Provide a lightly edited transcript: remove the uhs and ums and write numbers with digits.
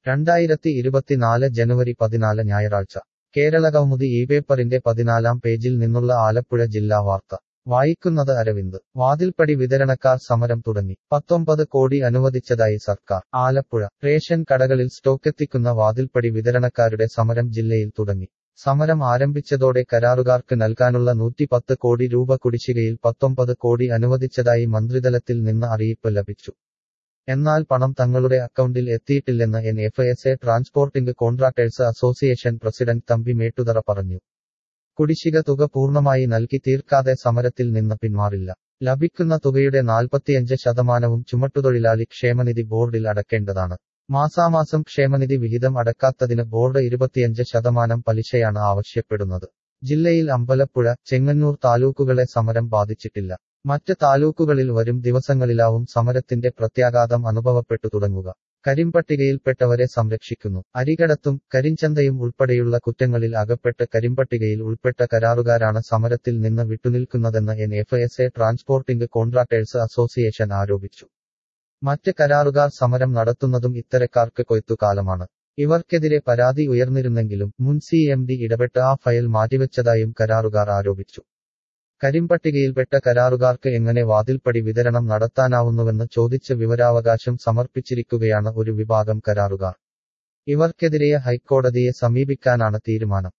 2024 ജനുവരി 14 ഞായറാഴ്ച കേരളകൗമുദി ഈ പേപ്പറിന്റെ 14-ാം പേജിൽ നിന്നുള്ള ആലപ്പുഴ ജില്ലാ വാർത്ത വായിക്കുന്നത് അരവിന്ദ്. വാതിൽപ്പടി വിതരണക്കാർ സമരം തുടങ്ങി. 19 കോടി അനുവദിച്ചതായി സർക്കാർ. ആലപ്പുഴ റേഷൻ കടകളിൽ സ്റ്റോക്കെത്തിക്കുന്ന വാതിൽപ്പടി വിതരണക്കാരുടെ സമരം ജില്ലയിൽ തുടങ്ങി. സമരം ആരംഭിച്ചതോടെ കരാറുകാർക്ക് നൽകാനുള്ള 110 കോടി രൂപ കുടിശ്ശികയിൽ 19 കോടി അനുവദിച്ചതായി മന്ത്രിതലത്തിൽ നിന്ന് അറിയിപ്പ് ലഭിച്ചു. എന്നാൽ പണം തങ്ങളുടെ അക്കൗണ്ടിൽ എത്തിയിട്ടില്ലെന്ന് NFSA transporting contractors association president Thampi Mettuthara പറഞ്ഞു. കുടിശ്ശിക തുക പൂർണ്ണമായി നൽകി തീർക്കാതെ സമരത്തിൽ നിന്ന് പിന്മാറില്ല. ലഭിക്കുന്ന തുകയുടെ 45% ചുമട്ടുതൊഴിലാളി ക്ഷേമനിധി ബോർഡിൽ അടക്കേണ്ടതാണ്. മാസാമാസം ക്ഷേമനിധി വിഹിതം അടക്കാത്തതിന് ബോർഡ് 25% പലിശയാണ് ആവശ്യപ്പെടുന്നത്. ജില്ലയിൽ അമ്പലപ്പുഴ, ചെങ്ങന്നൂർ താലൂക്കുകളെ സമരം ബാധിച്ചിട്ടില്ല. മറ്റ് താലൂക്കുകളിൽ വരും ദിവസങ്ങളിലാവും സമരത്തിന്റെ പ്രത്യാഘാതം അനുഭവപ്പെട്ടു തുടങ്ങുക. കരിമ്പട്ടികയിൽപ്പെട്ടവരെ സംരക്ഷിക്കുന്നു. അരികടത്തും കരിഞ്ചന്തയും ഉൾപ്പെടെയുള്ള കുറ്റങ്ങളിൽ അകപ്പെട്ട് കരിമ്പട്ടികയിൽ ഉൾപ്പെട്ട കരാറുകാരാണ് സമരത്തിൽ നിന്ന് വിട്ടുനിൽക്കുന്നതെന്ന് NFSA ട്രാൻസ്പോർട്ടിംഗ് കോൺട്രാക്ടേഴ്സ് അസോസിയേഷൻ ആരോപിച്ചു. മറ്റ് കരാറുകാർ സമരം നടത്തുന്നതും ഇത്തരക്കാർക്ക് കൊയ്ത്തുകാലമാണ്. ഇവർക്കെതിരെ പരാതി ഉയർന്നിരുന്നെങ്കിലും മുൻ CMD ഇടപെട്ട് ആ ഫയൽ മാറ്റിവെച്ചതായും കരാറുകാർ ആരോപിച്ചു. കരിമ്പട്ടികയിൽപ്പെട്ട കരാറുകാർക്ക് എങ്ങനെ വാതിൽപ്പടി വിതരണം നടത്താനാവുന്നുവെന്ന് ചോദിച്ച് വിവരാവകാശം സമർപ്പിച്ചിരിക്കുകയാണ് ഒരു വിഭാഗം കരാറുകാർ. ഇവർക്കെതിരെ ഹൈക്കോടതിയെ സമീപിക്കാനാണ് തീരുമാനം.